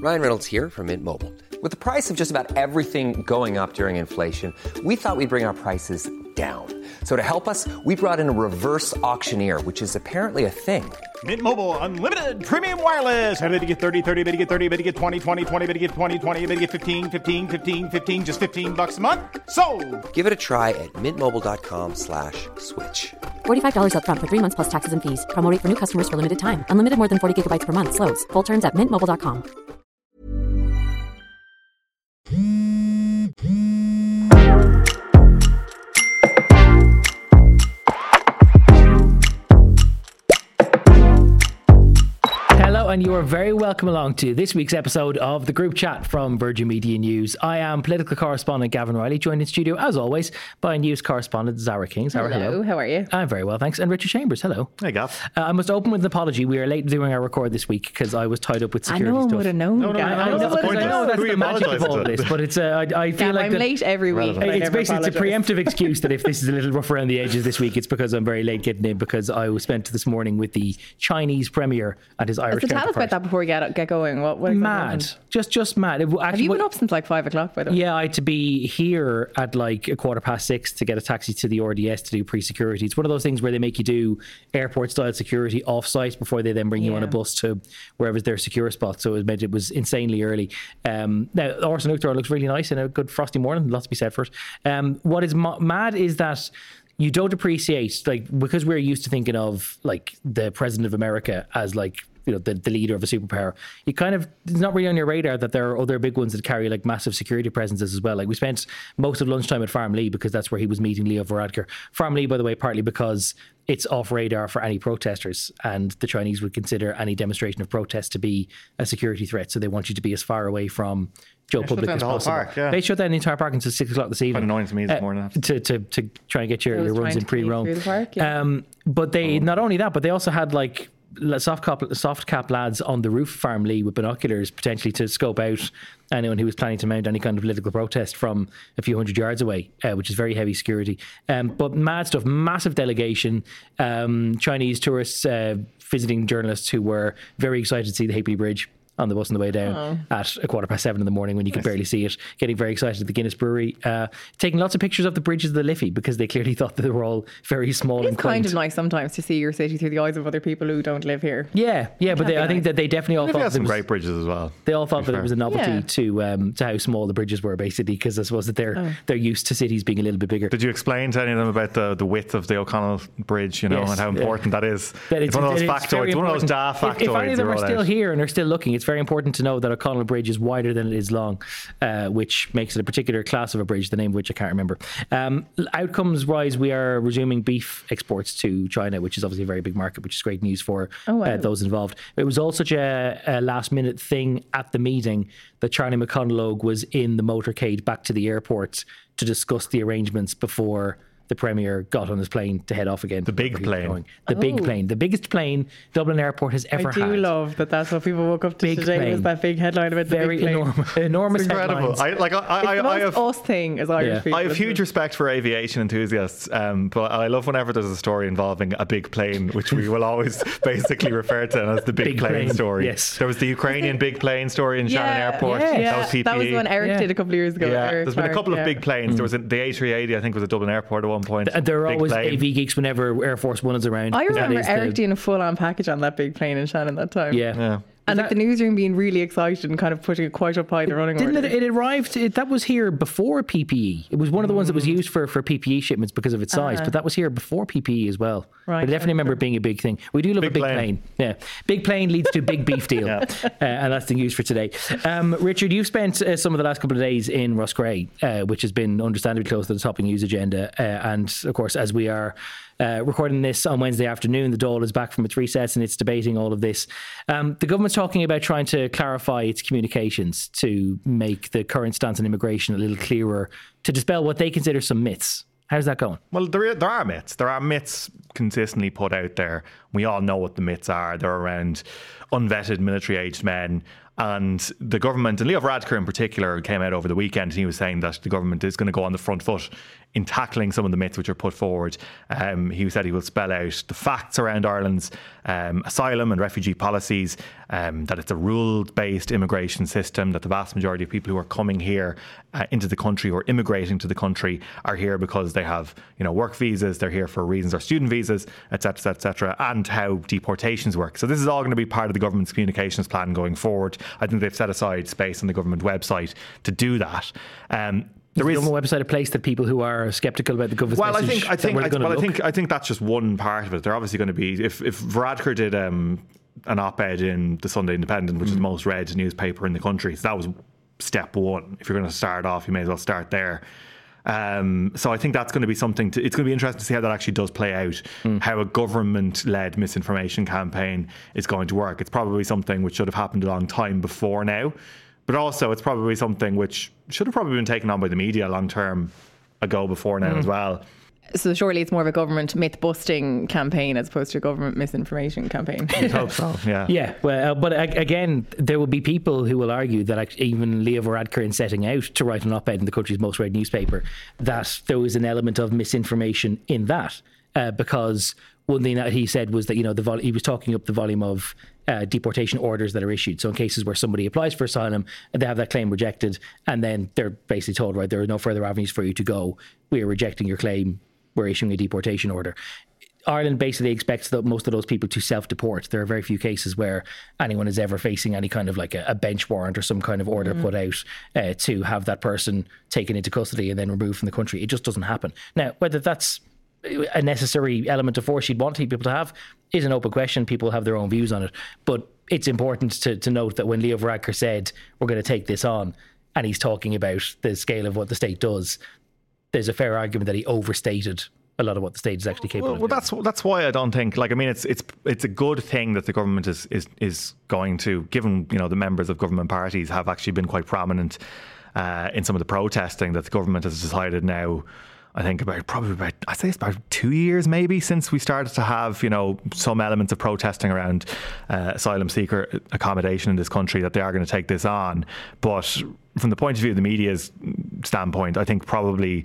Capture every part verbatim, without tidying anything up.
Ryan Reynolds here from Mint Mobile. With the price of just about everything going up during inflation, we thought we'd bring our prices down. So to help us, we brought in a reverse auctioneer, which is apparently a thing. Mint Mobile Unlimited Premium Wireless. How to get thirty, thirty, how to get thirty, how to get twenty, twenty, twenty, how to get twenty, twenty, how to get fifteen, fifteen, fifteen, fifteen, just fifteen bucks a month? Sold! Give it a try at mintmobile.com slash switch. forty-five dollars up front for three months plus taxes and fees. Promo rate for new customers for limited time. Unlimited more than forty gigabytes per month. Slows full terms at mint mobile dot com. And you are very welcome along to this week's episode of the Group Chat from Virgin Media News. I am political correspondent Gavin Riley, joined in studio as always by news correspondent Zara King. Zara, hello. hello. How are you? I'm very well, thanks. And Richard Chambers, hello. Hey, Gav. Uh, I must open with an apology. We are late doing our record this week because I was tied up with security I know, stuff. would have known. No, no, Gav. no, I know, no, that's, I know that's Who the magic of all of this, but it's uh, I, I feel Gav, like I'm that, late every week. But I it's never basically it's a apologise. preemptive excuse that if this is a little rough around the edges this week, it's because I'm very late getting in because I was spent this morning with the Chinese premier and his Irish So tell us counterpart. about that before we get get going. What, what Mad, just just mad. It, actually, Have you what- been up since like five o'clock? By the way. Yeah, I had to be here at like a quarter past six to get a taxi to the R D S to do pre-security. It's one of those things where they make you do airport-style security off-site before they then bring you on a Yeah. bus to wherever's their secure spot. So it meant it was insanely early. Um, now, Orson Uachtar looks really nice in a good frosty morning. Lots to be said for it. Um, what is ma- mad is that you don't appreciate, like, because we're used to thinking of like the president of America as like, you know, the, the leader of a superpower. You kind of, it's not really on your radar that there are other big ones that carry like massive security presences as well. Like we spent most of lunchtime at Farmlee because that's where he was meeting Leo Varadkar. Farmlee, by the way, partly because it's off radar for any protesters and the Chinese would consider any demonstration of protest to be a security threat. So they want you to be as far away from Joe They shut Public down as the whole possible. park, yeah. They shut down the entire park until six o'clock this evening. Quite annoying to me this uh, morning. To, to, to try and get your, I was your runs trying in to pre-run. clean through the park, yeah. Um, but they, Oh. not only that, but they also had like soft cap, soft cap lads on the roof Farm Lee with binoculars potentially to scope out anyone who was planning to mount any kind of political protest from a few hundred yards away, uh, which is very heavy security. Um, but mad stuff, massive delegation, um, Chinese tourists uh, visiting journalists who were very excited to see the Halfpenny Bridge on the bus on the way down Oh. at a quarter past seven in the morning when you could barely see it, getting very excited at the Guinness Brewery, uh, taking lots of pictures of the bridges of the Liffey because they clearly thought that they were all very small It's and kind quaint. of nice sometimes to see your city through the eyes of other people who don't live here. Yeah, yeah, but can they, be I think nice. that they definitely all They've thought got that some it was, great bridges as well. they all thought to be that it was a fair. novelty Yeah. to um, to how small the bridges were, basically, because I suppose that they're Oh. they're used to cities being a little bit bigger. Did you explain to any of them about the, the width of the O'Connell Bridge, you know, Yes, and how yeah. important that is? That It's one of those it is very factoids, one of those important. daft If, if factoids. any of them you are roll still out. here and are still looking, it's very important to know that O'Connell Bridge is wider than it is long, uh, which makes it a particular class of a bridge, the name of which I can't remember. Um, outcomes wise, we are resuming beef exports to China, which is obviously a very big market, which is great news for Oh, wow. uh, those involved. It was all such a, a last minute thing at the meeting that Charlie McConalogue was in the motorcade back to the airport to discuss the arrangements before the Premier got on his plane to head off again. The big wherever he was plane. going. The big Oh. plane. The biggest plane Dublin Airport has ever I do had. love that that's what people woke up to Big today plane. was that big headline about the Very big plane. enormous, enormous Incredible. headlines. I, like, I, I, It's the I, I most have. us thing as Irish Yeah. people. I have isn't huge it? respect for aviation enthusiasts, um, but I love whenever there's a story involving a big plane, which we will always basically refer to as the big, Big plane, plane, story. yes. There was the Ukrainian big plane story in Shannon Yeah, Airport. yeah. That was P P E. That was the one Eric Yeah. did a couple of years ago. Yeah, Eric there's been a Clark, couple of yeah. big planes. There was a, the A three eighty, I think, was at Dublin Airport at one point. And there are Big always plane. A V geeks whenever Air Force One is around. I That remember is the- Eric doing a full-on package on that big plane in Shannon that time. Yeah. Yeah. And Is like that- the newsroom being really excited and kind of putting it quite up high the running Didn't order. it? It arrived. It, that was here before P P E. It was one of the ones that was used for, for P P E shipments because of its size, but that was here before P P E as well. Right, But I definitely remember it being a big thing. We do love Big a big plane. plane. Yeah, big plane leads to big beef deal, Yeah. uh, and that's the news for today. Um, Richard, you've spent uh, some of the last couple of days in Roscrea, uh, which has been understandably close to the topping news agenda, uh, and of course, as we are. Uh, recording this on Wednesday afternoon, the Dáil is back from its recess and it's debating all of this. Um, the government's talking about trying to clarify its communications to make the current stance on immigration a little clearer, to dispel what they consider some myths. How's that going? Well, there, there are myths. There are myths consistently put out there. We all know what the myths are. They're around unvetted military-aged men And the government, and Leo Varadkar in particular, came out over the weekend and he was saying that the government is going to go on the front foot in tackling some of the myths which are put forward. Um, he said he will spell out the facts around Ireland's um, asylum and refugee policies, um, that it's a rule-based immigration system, that the vast majority of people who are coming here uh, into the country or immigrating to the country are here because they have, you know, work visas, they're here for reasons, or student visas, et cetera, et cetera, and how deportations work. So this is all going to be part of the government's communications plan going forward. I think they've set aside space on the government website to do that. Um, There is is the website a place that people who are sceptical about the government's well, I message think I think I, well, I look? think I think that's just one part of it. They're obviously going to be if if Varadkar did um, an op-ed in the Sunday Independent, which mm. is the most read newspaper in the country, so that was step one. If you're going to start off, you may as well start there. Um, so I think that's going to be something. To, it's going to be interesting to see how that actually does play out. Mm. How a government-led misinformation campaign is going to work. It's probably something which should have happened a long time before now. But also, it's probably something which should have probably been taken on by the media a long term ago before now mm. as well. So surely it's more of a government myth-busting campaign as opposed to a government misinformation campaign. I hope so, yeah. Yeah, well, uh, but uh, again, there will be people who will argue that even Leo Varadkar, in setting out to write an op-ed in the country's most read newspaper, that there was an element of misinformation in that, uh, because one thing that he said was that, you know, the vol- he was talking up the volume of uh, deportation orders that are issued. So in cases where somebody applies for asylum and they have that claim rejected, and then they're basically told, right, there are no further avenues for you to go. We are rejecting your claim. We're issuing a deportation order. Ireland basically expects that most of those people to self-deport. There are very few cases where anyone is ever facing any kind of like a, a bench warrant or some kind of order mm. put out uh, to have that person taken into custody and then removed from the country. It just doesn't happen. Now, whether that's a necessary element of force you'd want people to have is an open question. People have their own views on it. But it's important to, to note that when Leo Varadkar said, we're going to take this on, and he's talking about the scale of what the state does, there's a fair argument that he overstated a lot of what the state is actually capable well, of. Well, that's that's why I don't think, like, I mean, it's it's it's a good thing that the government is is is going to, given, you know, the members of government parties have actually been quite prominent uh, in some of the protesting, that the government has decided now, I think about probably about, I'd say it's about two years maybe since we started to have, you know, some elements of protesting around uh, asylum seeker accommodation in this country, that they are going to take this on. But from the point of view of the media's standpoint, I think probably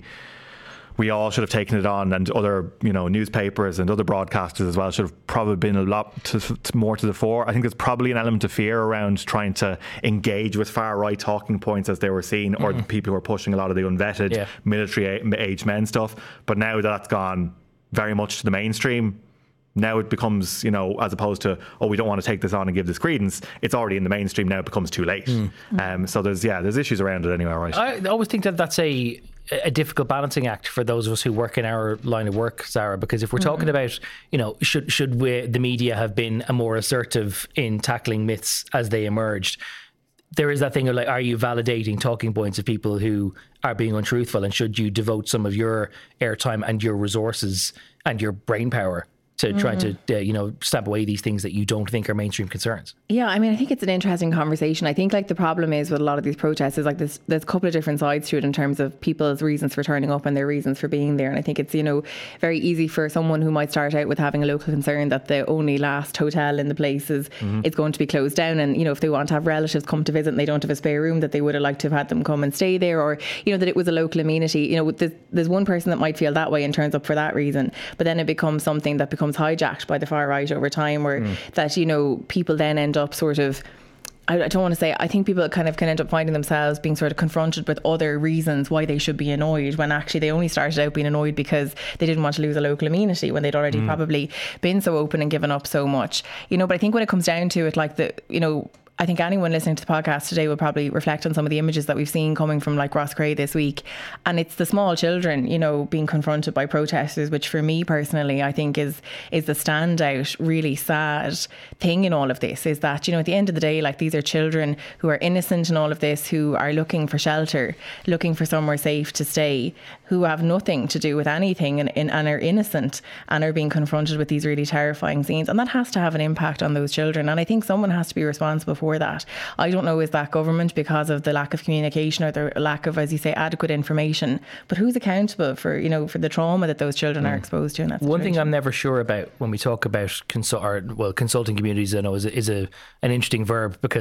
we all should have taken it on, and other, you know, newspapers and other broadcasters as well should have probably been a lot to, to more to the fore. I think there's probably an element of fear around trying to engage with far right talking points as they were seen, or mm. the people who are pushing a lot of the unvetted yeah. military age men stuff. But now that's gone very much to the mainstream. Now it becomes, you know, as opposed to, oh, we don't want to take this on and give this credence, it's already in the mainstream now. It becomes too late. Mm. Um, so there's, yeah, there's issues around it anyway, right? I always think that that's a a difficult balancing act for those of us who work in our line of work, Sarah, because if we're mm-hmm. talking about, you know, should should we, the media have been a more assertive in tackling myths as they emerged, there is that thing of like, are you validating talking points of people who are being untruthful, and should you devote some of your airtime and your resources and your brain power to mm-hmm. trying to, uh, you know, stamp away these things that you don't think are mainstream concerns? Yeah, I mean, I think it's an interesting conversation. I think, like, the problem is with a lot of these protests is, like, there's, there's a couple of different sides to it in terms of people's reasons for turning up and their reasons for being there. And I think it's, you know, very easy for someone who might start out with having a local concern that the only last hotel in the place is, mm-hmm. is going to be closed down. And, you know, if they want to have relatives come to visit and they don't have a spare room, that they would have liked to have had them come and stay there, or, you know, that it was a local amenity. You know, there's, there's one person that might feel that way and turns up for that reason, but then it becomes something that becomes hijacked by the far right over time, where mm. that, you know, people then end up sort of, I, I don't want to say, I think people kind of can end up finding themselves being sort of confronted with other reasons why they should be annoyed, when actually they only started out being annoyed because they didn't want to lose a local amenity when they'd already mm. probably been so open and given up so much, you know. But I think when it comes down to it, like, the, you know, I think anyone listening to the podcast today will probably reflect on some of the images that we've seen coming from, like, Rosscray this week. And it's the small children, you know, being confronted by protesters, which for me personally, I think is is the standout, really sad thing in all of this, is that, you know, at the end of the day, like, these are children who are innocent in all of this, who are looking for shelter, looking for somewhere safe to stay, who have nothing to do with anything, and, and are innocent, and are being confronted with these really terrifying scenes. And that has to have an impact on those children. And I think someone has to be responsible for that. I don't know, is that government, because of the lack of communication or the lack of, as you say, adequate information? But who's accountable for, you know, for the trauma that those children mm. are exposed to in that situation? One thing I'm never sure about when we talk about consult, or, well, consulting communities, I know is a, is a an interesting verb, because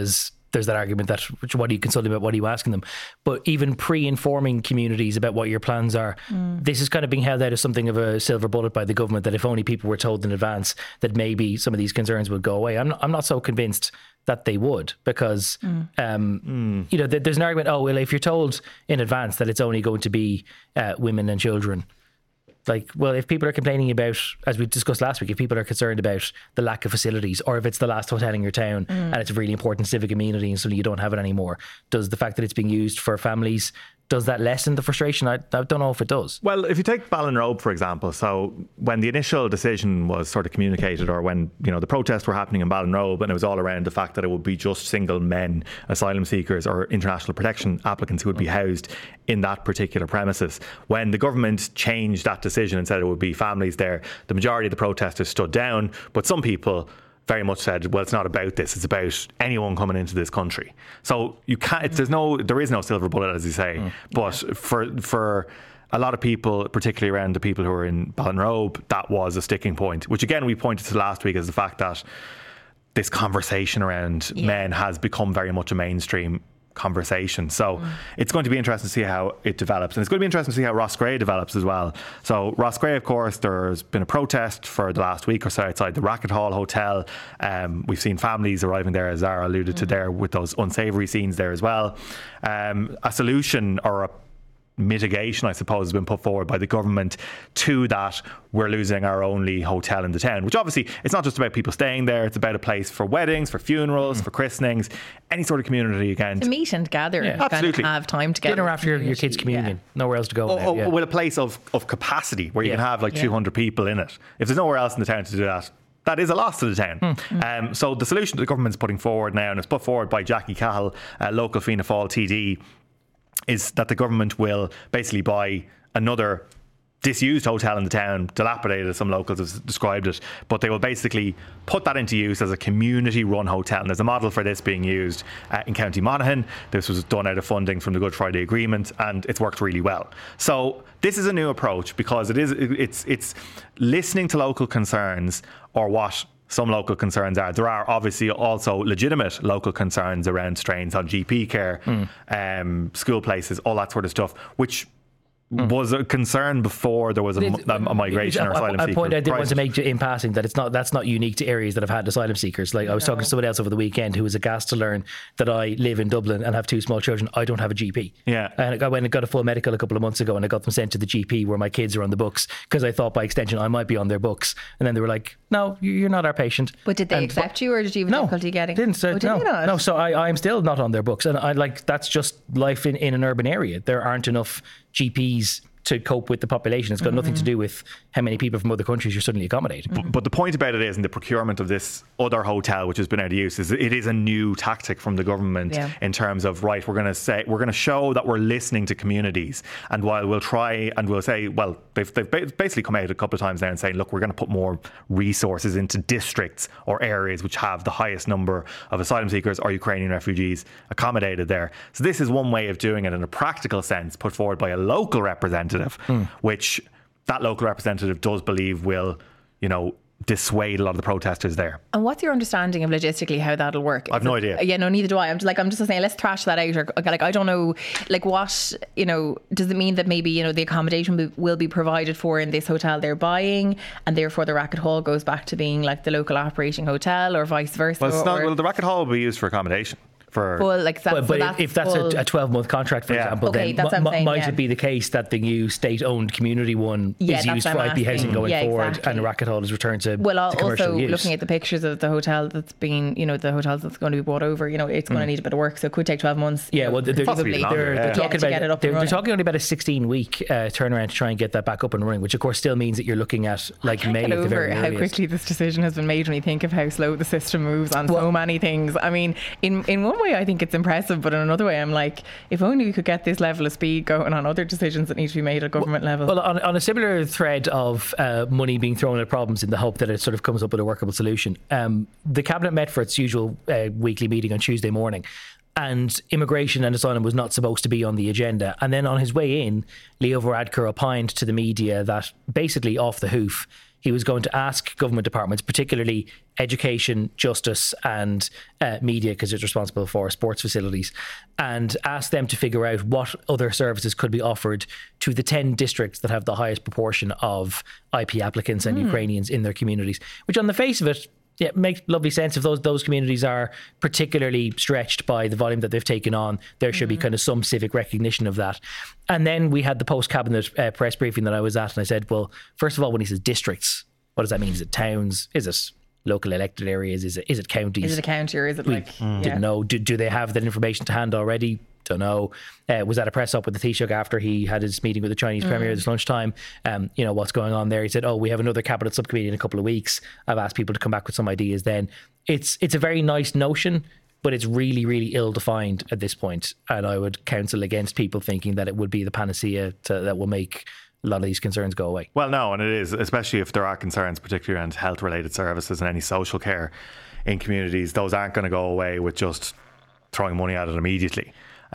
there's that argument that what are you consulting about, what are you asking them? But even pre-informing communities about what your plans are, mm. this is kind of being held out as something of a silver bullet by the government, that if only people were told in advance that maybe some of these concerns would go away. I'm not, I'm not so convinced that they would, because mm. Um, mm. you know, th- there's an argument, oh, well, if you're told in advance that it's only going to be uh, women and children, like, well, if people are complaining about, as we discussed last week, if people are concerned about the lack of facilities, or if it's the last hotel in your town mm. and it's a really important civic amenity and suddenly you don't have it anymore, does the fact that it's being used for families, does that lessen the frustration? I, I don't know if it does. Well, if you take Ballinrobe, for example, so when the initial decision was sort of communicated, or when, you know, the protests were happening in Ballinrobe, and it was all around the fact that it would be just single men, asylum seekers or international protection applicants who would be housed in that particular premises. When the government changed that decision and said it would be families there, the majority of the protesters stood down, but some people very much said, well, it's not about this, it's about anyone coming into this country. So you can't, it's, there's no, there is no silver bullet, as you say. Mm. But yeah. for for a lot of people, particularly around the people who are in Ballinrobe, that was a sticking point, which again we pointed to last week as the fact that this conversation around yeah. men has become very much a mainstream conversation. So mm. it's going to be interesting to see how it develops, and it's going to be interesting to see how Roscrea develops as well. So Roscrea, of course, there's been a protest for the last week or so outside the Racket Hall Hotel. Um, we've seen families arriving there, as Zara alluded mm. to there, with those unsavoury scenes there as well. Um, a solution or a mitigation, I suppose, has been put forward by the government to that. We're losing our only hotel in the town, which obviously it's not just about people staying there, it's about a place for weddings, for funerals, mm. for christenings, any sort of community again. To meet and gather, yeah. and absolutely. Kind of have time together. Dinner after your, your kids' communion, yeah. nowhere else to go. Oh, now, oh, yeah. With a place of, of capacity where you yeah. can have like yeah. two hundred people in it. If there's nowhere else in the town to do that, that is a loss to the town. Mm. Um, so the solution that the government's putting forward now, and it's put forward by Jackie Cahill, uh, local Fianna Fáil T D, is that the government will basically buy another disused hotel in the town, dilapidated as some locals have described it, but they will basically put that into use as a community run hotel. And there's a model for this being used uh, in County Monaghan. This was done out of funding from the Good Friday Agreement, and it's worked really well. So this is a new approach, because it is it's it's listening to local concerns, or what some local concerns are. There are obviously also legitimate local concerns around strains on G P care, mm. um, school places, all that sort of stuff, which Mm. was a concern before there was a, a, a migration or asylum seeker. A point I did want to make in passing, that it's not that's not unique to areas that have had asylum seekers. Like, I was no. talking to someone else over the weekend who was aghast to learn that I live in Dublin and have two small children. I don't have a G P. Yeah. And I went and got a full medical a couple of months ago, and I got them sent to the G P where my kids are on the books, because I thought by extension I might be on their books. And then they were like, no, you're not our patient. But did they and, accept you, or did you have no, difficulty getting? Didn't. So, oh, did no, you not? no. So I, I'm still not on their books. And I like, that's just life in, in an urban area. There aren't enough G Ps to cope with the population. It's got mm-hmm. nothing to do with how many people from other countries you're suddenly accommodating. But, but the point about it is, in the procurement of this other hotel, which has been out of use, is it is a new tactic from the government yeah. in terms of, right, we're going to say, we're going to show that we're listening to communities. And while we'll try and we'll say, well, they've, they've basically come out a couple of times now and saying, look, we're going to put more resources into districts or areas which have the highest number of asylum seekers or Ukrainian refugees accommodated there. So this is one way of doing it in a practical sense, put forward by a local representative, Mm. which that local representative does believe will, you know, dissuade a lot of the protesters there. And what's your understanding of logistically how that'll work? I've no idea. Yeah, no, neither do I. I'm just like, I'm just saying, let's thrash that out. Or like, I don't know, like, what, you know, does it mean that maybe, you know, the accommodation will be provided for in this hotel they're buying, and therefore the Racket Hall goes back to being like the local operating hotel, or vice versa? Well, it's not, or, well the Racket Hall will be used for accommodation. For well, like that, but, so but that's if that's full, a twelve month contract, for yeah. example, okay, then m- m- saying, might yeah. it be the case that the new state owned community one yeah, is used for I P housing going yeah, forward, exactly. and the Racket Hall is returned to, well, to commercial also use? Looking at the pictures of the hotel that's been, you know, the hotels that's going to be brought over, you know, it's going mm. to need a bit of work, so it could take twelve months. Yeah, well, they're, they're, longer, they're, yeah. they're yeah, talking to about get it up they're, and they're talking only about a sixteen week uh, turnaround to try and get that back up and running, which of course still means that you're looking at like I May can't at the get very over how earliest. quickly this decision has been made when you think of how slow the system moves on well, so many things. I mean, in in one way I think it's impressive, but in another way I'm like, if only we could get this level of speed going on other decisions that need to be made at government well, level. Well, on, on a similar thread of uh, money being thrown at problems in the hope that it sort of comes up with a workable solution, um, the Cabinet met for its usual uh, weekly meeting on Tuesday morning, and immigration and asylum was not supposed to be on the agenda. And then on his way in, Leo Varadkar opined to the media that basically off the hoof, he was going to ask government departments, particularly education, justice and uh, media, because it's responsible for sports facilities, and ask them to figure out what other services could be offered to the ten districts that have the highest proportion of I P applicants and mm. Ukrainians in their communities, which on the face of it, yeah, makes lovely sense. If those those communities are particularly stretched by the volume that they've taken on, there should mm-hmm. be kind of some civic recognition of that. And then we had the post-cabinet uh, press briefing that I was at, and I said, well, first of all, when he says districts, what does that mean? Is it towns? Is it local elected areas? Is it is it counties? Is it a county or is it we like... Mm. Yeah. Didn't know. Do, do they have that information to hand already? Don't know. Uh, was at a press up with the Taoiseach after he had his meeting with the Chinese mm. Premier this lunchtime. Um, you know, what's going on there? He said, oh, we have another cabinet subcommittee in a couple of weeks. I've asked people to come back with some ideas then. It's it's a very nice notion, but it's really, really ill-defined at this point. And I would counsel against people thinking that it would be the panacea to, that will make a lot of these concerns go away. Well, no, and it is, especially if there are concerns, particularly around health-related services and any social care in communities. Those aren't going to go away with just throwing money at it immediately.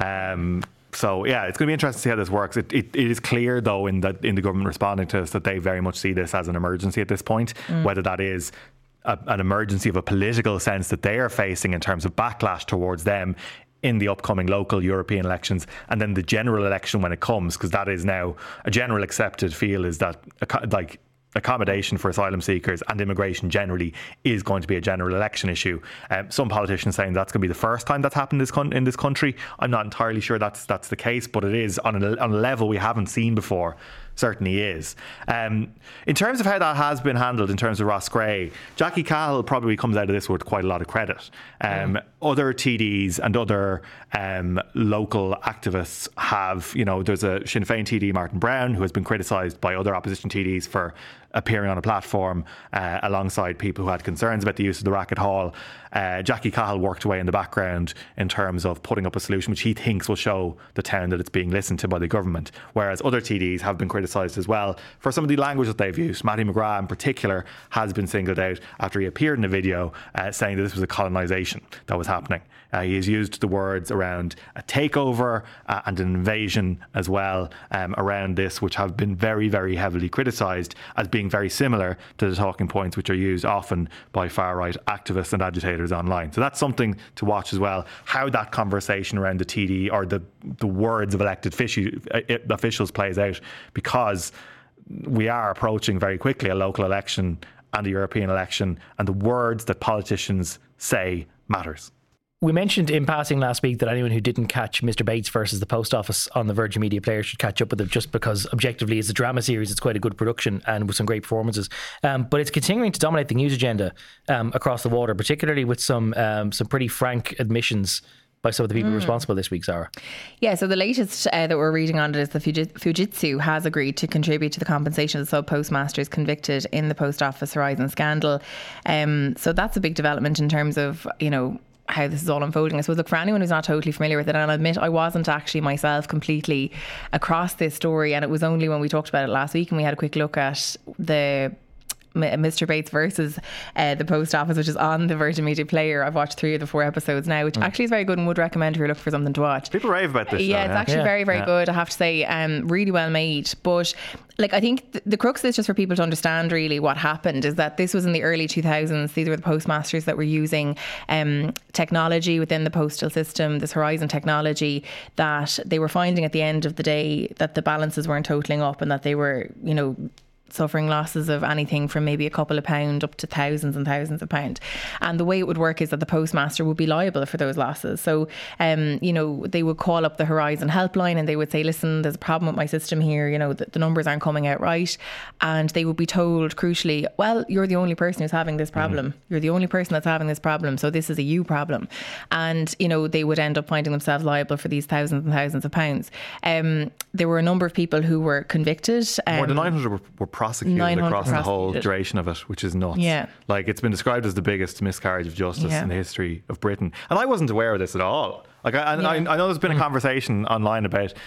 Um, so yeah, it's going to be interesting to see how this works. It, it, it is clear though in the in the government responding to us that they very much see this as an emergency at this point, mm. whether that is a, an emergency of a political sense that they are facing in terms of backlash towards them in the upcoming local European elections, and then the general election when it comes, because that is now a general accepted feel is that like accommodation for asylum seekers and immigration generally is going to be a general election issue. Um, some politicians saying that's going to be the first time that's happened this con- in this country. I'm not entirely sure that's that's the case, but it is on a, on a level we haven't seen before. Certainly is. Um, in terms of how that has been handled in terms of Ross Gray, Jackie Cahill probably comes out of this with quite a lot of credit. Um, mm. Other T Ds and other um, local activists have, you know, there's a Sinn Féin T D, Martin Brown, who has been criticised by other opposition T Ds for appearing on a platform uh, alongside people who had concerns about the use of the Racket Hall. Uh, Jackie Cahill worked away in the background in terms of putting up a solution which he thinks will show the town that it's being listened to by the government, whereas other T Ds have been criticised as well for some of the language that they've used. Matty McGrath in particular has been singled out after he appeared in a video uh, saying that this was a colonisation that was happening. Uh, he has used the words around a takeover uh, and an invasion as well um, around this, which have been very, very heavily criticised as being very similar to the talking points which are used often by far-right activists and agitators online. So that's something to watch as well, how that conversation around the T D or the, the words of elected officials plays out, because we are approaching very quickly a local election and a European election, and the words that politicians say matters. We mentioned in passing last week that anyone who didn't catch Mister Bates versus the Post Office on the Virgin Media Player should catch up with it, just because objectively as a drama series it's quite a good production and with some great performances. Um, but it's continuing to dominate the news agenda um, across the water, particularly with some um, some pretty frank admissions by some of the people mm. responsible this week, Zara. Yeah, so the latest uh, that we're reading on it is the Fujitsu has agreed to contribute to the compensation of sub postmasters convicted in the Post Office Horizon scandal. Um, so that's a big development in terms of, you know, how this is all unfolding. I suppose, look, for anyone who's not totally familiar with it, and I'll admit I wasn't actually myself completely across this story, and it was only when we talked about it last week and we had a quick look at the Mister Bates versus uh, the Post Office, which is on the Virgin Media Player. I've watched three of the four episodes now, which mm. actually is very good and would recommend if you're looking for something to watch. People rave about this. Yeah, though, it's yeah? actually yeah. very, very yeah. good, I have to say. Um, really well made. But like, I think th- the crux of this, just for people to understand really what happened, is that this was in the early two thousands. These were the postmasters that were using um, technology within the postal system, this Horizon technology, that they were finding at the end of the day that the balances weren't totaling up and that they were, you know, suffering losses of anything from maybe a couple of pound up to thousands and thousands of pound. And the way it would work is that the postmaster would be liable for those losses. So, um, you know, they would call up the Horizon helpline and they would say, listen, there's a problem with my system here. You know, the, the numbers aren't coming out right. And they would be told, crucially, well, you're the only person who's having this problem. Mm. You're the only person that's having this problem. So this is a you problem. And, you know, they would end up finding themselves liable for these thousands and thousands of pounds. Um, there were a number of people who were convicted. Um, More than nine hundred were, were prosecuted across the whole duration of it, which is nuts. Yeah. Like, it's been described as the biggest miscarriage of justice yeah. in the history of Britain. And I wasn't aware of this at all. Like, I, yeah. I, I know there's been a conversation online about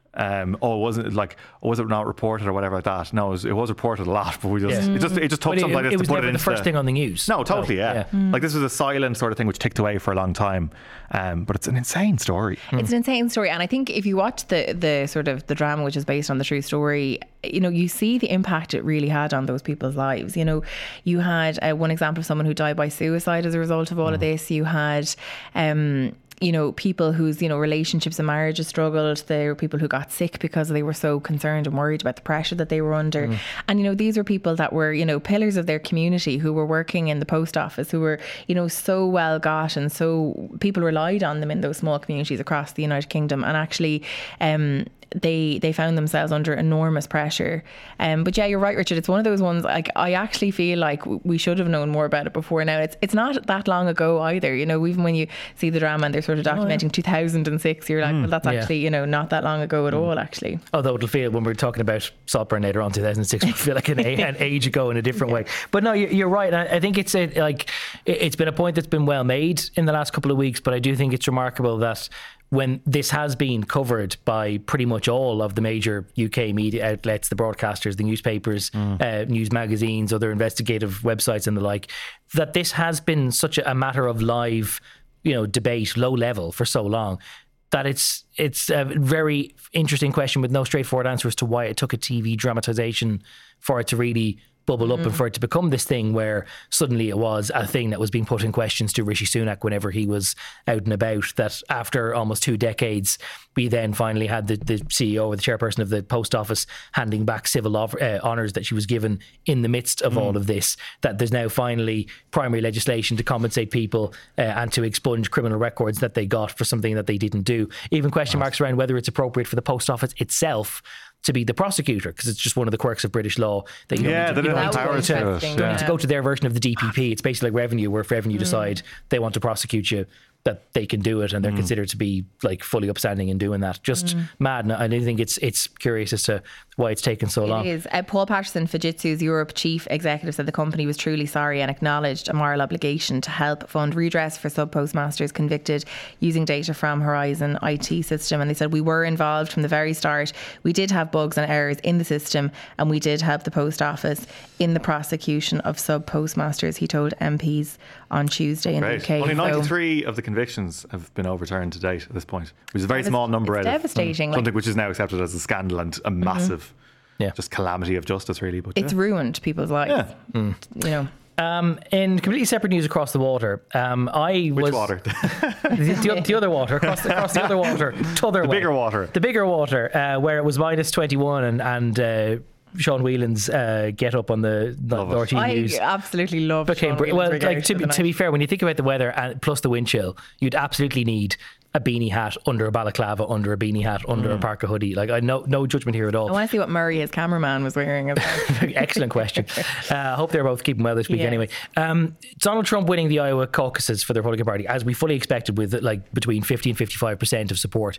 Um, oh, it wasn't like, oh, was it not reported or whatever like that? No, it was, it was reported a lot, but we just Yeah. it just it just took But something it, like this it to was put never it the into first thing on the news. No, totally, No, yeah. Like this was a silent sort of thing which ticked away for a long time, um, but it's an insane story. It's an insane story, and I think if you watch the the sort of the drama, which is based on the true story, you know, you see the impact it really had on those people's lives. You know, you had uh, one example of someone who died by suicide as a result of all mm. of this. You had, um, you know, people whose, you know, relationships and marriages struggled. There were people who got sick because they were so concerned and worried about the pressure that they were under. Mm. And, you know, these were people that were, you know, pillars of their community, who were working in the post office, who were, you know, so well got, and so people relied on them in those small communities across the United Kingdom. And actually, um, they they found themselves under enormous pressure. Um, but yeah, you're right, Richard. It's one of those ones, like, I actually feel like we should have known more about it before now. It's it's not that long ago either. You know, even when you see the drama and they're sort of documenting oh, yeah. two thousand six, you're like, mm, well, that's actually, yeah. you know, not that long ago at mm. all, actually. Although it'll feel, when we're talking about Saltburn later on, two thousand six, it'll feel like an, a, an age ago in a different yeah. way. But no, you're, you're right. I think it's a, like, it's been a point that's been well made in the last couple of weeks, but I do think it's remarkable that when this has been covered by pretty much all of the major U K media outlets, the broadcasters, the newspapers, mm. uh, news magazines, other investigative websites and the like, that this has been such a, a matter of live, you know, debate, low level for so long, that it's it's a very interesting question with no straightforward answer as to why it took a T V dramatisation for it to really bubble up mm. and for it to become this thing where suddenly it was a thing that was being put in questions to Rishi Sunak whenever he was out and about, that after almost two decades we then finally had the, the C E O or the chairperson of the post office handing back civil uh, honours that she was given in the midst of mm. all of this, that there's now finally primary legislation to compensate people uh, and to expunge criminal records that they got for something that they didn't do. Even question nice. marks around whether it's appropriate for the post office itself to be the prosecutor, because it's just one of the quirks of British law that you yeah, don't, need to, you don't, don't, need to, to, to, you don't need to go to their version of the D P P. It's basically like revenue, where if revenue mm. decide they want to prosecute you, that they can do it, and they're mm. considered to be like fully upstanding in doing that. Just mm. mad. And I do think it's it's curious as to why it's taken so long. It is. Uh, Paul Patterson, Fujitsu's Europe chief executive, said the company was truly sorry and acknowledged a moral obligation to help fund redress for sub postmasters convicted using data from Horizon I T system. And they said, we were involved from the very start. We did have bugs and errors in the system, and we did help the post office in the prosecution of sub postmasters, he told M Ps on Tuesday in Great. the U K. Only ninety-three so, of the convictions have been overturned to date at this point, which is a very small number it's out devastating, of something like, which is now accepted as a scandal and a mm-hmm. massive yeah. just calamity of justice, really. But it's yeah. ruined people's lives. Yeah. Mm. You know. Um, in completely separate news across the water, um, I Which was water? the, the, the other water across the, across the other water, t'other the way. bigger water, the bigger water, uh, where it was minus twenty-one and and. Uh, Sean Whelan's uh, get up on the, the R T I News. I absolutely love became Sean br- Well, Whelan's like to be, to be fair, when you think about the weather and plus the wind chill, you'd absolutely need a beanie hat under a balaclava, under a beanie hat, under mm. a parka hoodie. Like, I no no judgment here at all. I want to see what Murray, his cameraman, was wearing. Excellent question. I uh, hope they're both keeping well this week yes. anyway. Um, Donald Trump winning the Iowa caucuses for the Republican Party, as we fully expected, with like between fifty and fifty-five percent of support.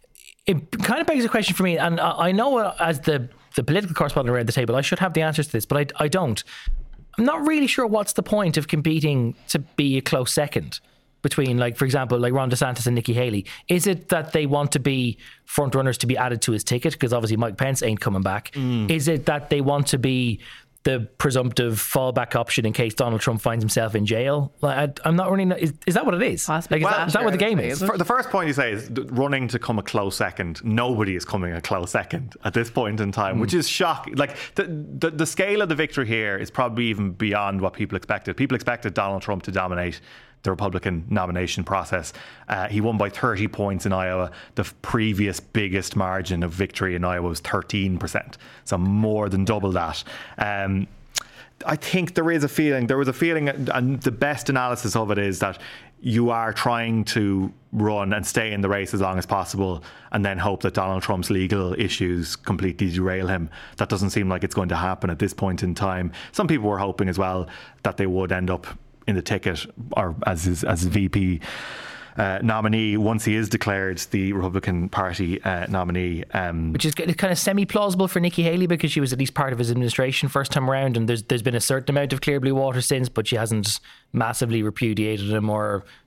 It kind of begs a question for me, and I know as the the political correspondent around the table, I should have the answers to this, but I, I don't. I'm not really sure what's the point of competing to be a close second between, like, for example, like Ron DeSantis and Nikki Haley. Is it that they want to be front runners to be added to his ticket because obviously Mike Pence ain't coming back? Mm. Is it that they want to be the presumptive fallback option in case Donald Trump finds himself in jail? Like, I, I'm not really. Is, is that what it is? Like, is, well, that, is that what the game is? The first point you say is running to come a close second. Nobody is coming a close second at this point in time, mm. which is shocking. Like the, the the scale of the victory here is probably even beyond what people expected. People expected Donald Trump to dominate the Republican nomination process. Uh, he won by thirty points in Iowa. The previous biggest margin of victory in Iowa was thirteen percent. So more than double that. Um, I think there is a feeling, there was a feeling, and the best analysis of it is that you are trying to run and stay in the race as long as possible and then hope that Donald Trump's legal issues completely derail him. That doesn't seem like it's going to happen at this point in time. Some people were hoping as well that they would end up in the ticket or as his, as his V P uh, nominee once he is declared the Republican Party uh, nominee. Um, Which is kind of semi-plausible for Nikki Haley because she was at least part of his administration first time around, and there's there's been a certain amount of clear blue water since, but she hasn't massively repudiated him or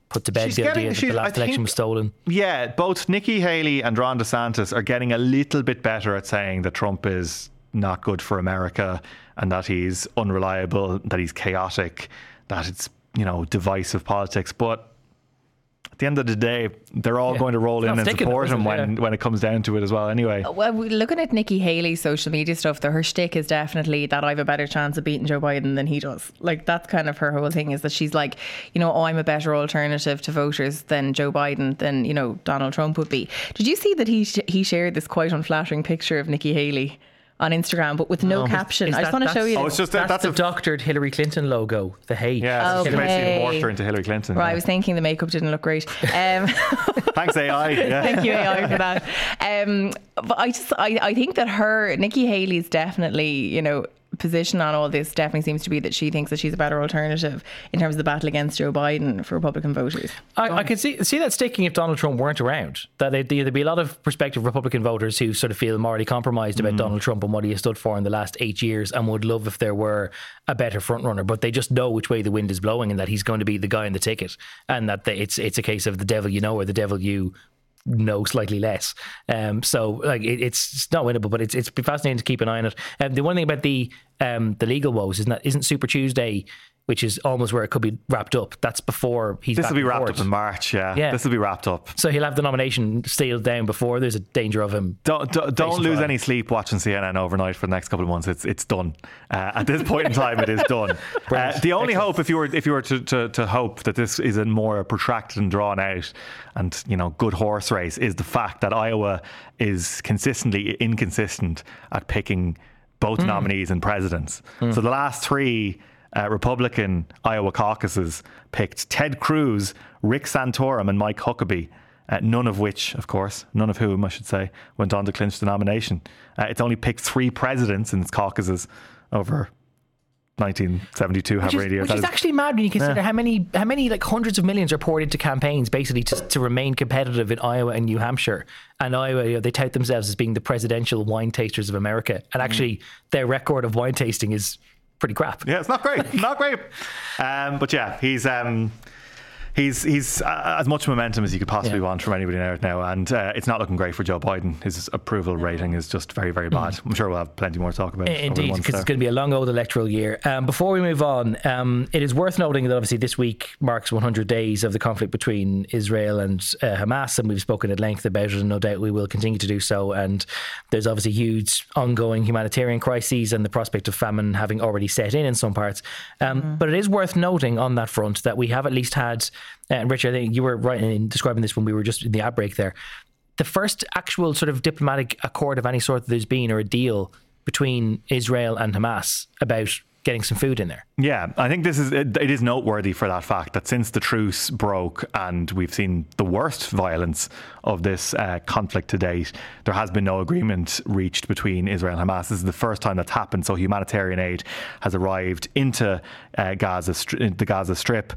put to bed She's the getting- idea that she's- the I last election think- was stolen. Yeah, both Nikki Haley and Ron DeSantis are getting a little bit better at saying that Trump is not good for America and that he's unreliable, that he's chaotic, that it's, you know, divisive politics. But at the end of the day, they're all Yeah. going to roll It's in not and sticking, support though, him is it? when, Yeah. when it comes down to it as well anyway. Well, we- looking at Nikki Haley's social media stuff, though, her shtick is definitely that I have a better chance of beating Joe Biden than he does. Like, that's kind of her whole thing, is that she's like, you know, oh, I'm a better alternative to voters than Joe Biden, than, you know, Donald Trump would be. Did you see that he sh- he shared this quite unflattering picture of Nikki Haley on Instagram, but with no, but caption? is I just that- want to show that's- you. Oh, this. it's just That's, that's, the a doctored Hillary Clinton logo, the hate. yeah, it's Okay. basically morphed her into Hillary Clinton. Right, yeah. I was thinking the makeup didn't look great. Um, Thanks A I. Yeah. Thank you, A I, for that. Um, but I just, I, I think that her, Nikki Haley's definitely, you know, position on all this definitely seems to be that she thinks that she's a better alternative in terms of the battle against Joe Biden for Republican voters. I, I could see see that sticking if Donald Trump weren't around. That there'd, there'd be a lot of prospective Republican voters who sort of feel morally compromised about Donald Trump and what he has stood for in the last eight years and would love if there were a better front runner. But they just know which way the wind is blowing and that he's going to be the guy on the ticket, and that they, it's it's a case of the devil you know or the devil you know slightly less. Um, so like it, it's, it's not winnable, but it's it's been fascinating to keep an eye on it. Um, the one thing about the um, the legal woes isn't that isn't Super Tuesday, which is almost where it could be wrapped up. That's before he's This back will be in wrapped court. up in March, yeah. Yeah. This will be wrapped up. So he'll have the nomination sealed down before there's a danger of him. Don't, don't, don't Facing lose trial. any sleep watching C N N overnight for the next couple of months. It's it's done. Uh, at this point in time, it is done. Uh, the only hope, if you were if you were to, to, to hope that this is a more protracted and drawn out and, you know, good horse race, is the fact that Iowa is consistently inconsistent at picking both Mm. nominees and presidents. So the last three uh, Republican Iowa caucuses picked Ted Cruz, Rick Santorum, and Mike Huckabee. Uh, none of which, of course, none of whom, I should say, went on to clinch the nomination. Uh, it's only picked three presidents in its caucuses over nineteen seventy-two. Which Have is, radio. which That is is- actually mad when you consider how many how many like hundreds of millions are poured into campaigns basically to, to remain competitive in Iowa and New Hampshire. And Iowa, you know, they tout themselves as being the presidential wine tasters of America, and actually their record of wine tasting is pretty crap. Yeah, it's not great. Not great. Um, but yeah, he's um, he's he's uh, as much momentum as you could possibly Yeah. want from anybody now. now and uh, it's not looking great for Joe Biden. His approval rating is just very, very bad. I'm sure we'll have plenty more to talk about. over the Indeed, months because there. it's going to be a long old electoral year. Um, before we move on, um, it is worth noting that obviously this week marks one hundred days of the conflict between Israel and uh, Hamas, and we've spoken at length about it, and no doubt we will continue to do so. And there's obviously huge ongoing humanitarian crises and the prospect of famine having already set in in some parts. Um, mm-hmm. But it is worth noting on that front that we have at least had, uh, and Richard, I think you were right in describing this when we were just in the outbreak there, the first actual sort of diplomatic accord of any sort that there's been, or a deal between Israel and Hamas about getting some food in there. Yeah, I think this is it, it is noteworthy for that fact that since the truce broke and we've seen the worst violence of this uh, conflict to date, there has been no agreement reached between Israel and Hamas. This is the first time that's happened. So humanitarian aid has arrived into uh, Gaza, the Gaza Strip.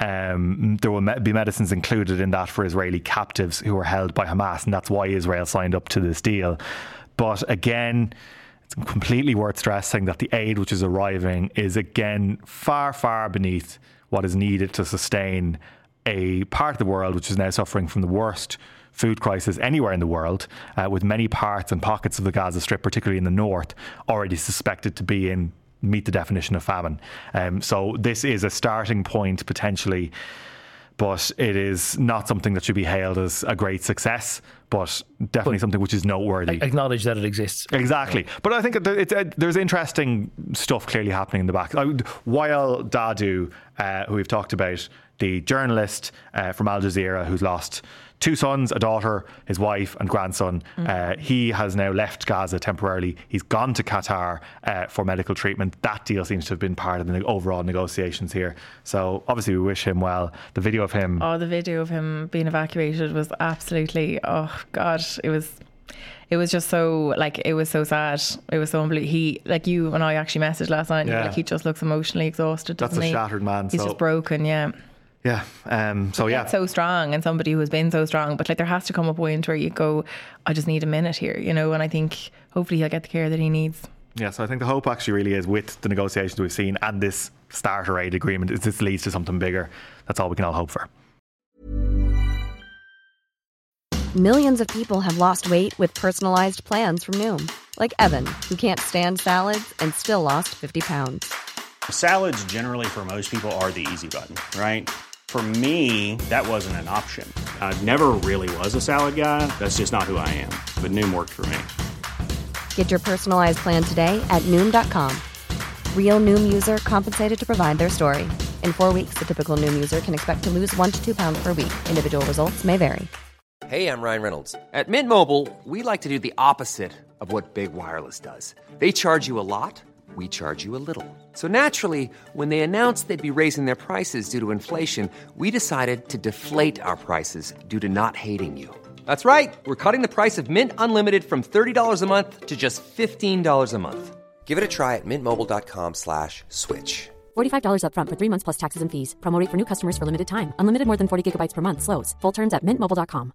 Um, there will be medicines included in that for Israeli captives who are held by Hamas, and that's why Israel signed up to this deal. But again, it's completely worth stressing that the aid which is arriving is again far, far beneath what is needed to sustain a part of the world which is now suffering from the worst food crisis anywhere in the world, uh, with many parts and pockets of the Gaza Strip, particularly in the north, already suspected to be in meet the definition of famine. Um, so this is a starting point potentially, but it is not something that should be hailed as a great success, but definitely but something which is noteworthy. Acknowledge that it exists. Exactly. But I think it, it, it, there's interesting stuff clearly happening in the back. Wael Dahdouh, uh, who we've talked about, the journalist uh, from Al Jazeera who's lost two sons, a daughter, his wife and grandson. Mm. Uh, he has now left Gaza temporarily. He's gone to Qatar uh, for medical treatment. That deal seems to have been part of the overall negotiations here. So obviously we wish him well. The video of him... Oh, the video of him being evacuated was absolutely... Oh, God, it was... It was just so, like, it was so sad. It was so unbelievable. He, like you and I actually messaged last night, and yeah. like, he just looks emotionally exhausted, doesn't That's a he? shattered man. He's so. just broken, yeah. Yeah. Um, so yeah, so strong, and somebody who has been so strong. But like, there has to come a point where you go, I just need a minute here, you know. And I think hopefully he'll get the care that he needs. Yeah. So I think the hope actually really is with the negotiations we've seen and this starter aid agreement is this leads to something bigger. That's all we can all hope for. Millions of people have lost weight with personalized plans from Noom. Like Evan, who can't stand salads and still lost fifty pounds. Salads generally for most people are the easy button, right? For me, that wasn't an option. I never really was a salad guy. That's just not who I am. But Noom worked for me. Get your personalized plan today at Noom dot com. Real Noom user compensated to provide their story. In four weeks, the typical Noom user can expect to lose one to two pounds per week. Individual results may vary. Hey, I'm Ryan Reynolds. At Mint Mobile, we like to do the opposite of what Big Wireless does. They charge you a lot, we charge you a little. So naturally, when they announced they'd be raising their prices due to inflation, we decided to deflate our prices due to not hating you. That's right. We're cutting the price of Mint Unlimited from thirty dollars a month to just fifteen dollars a month. Give it a try at mintmobile.com slash switch. forty-five dollars up front for three months plus taxes and fees. Promo rate for new customers for limited time. Unlimited more than forty gigabytes per month. Slows full terms at mint mobile dot com.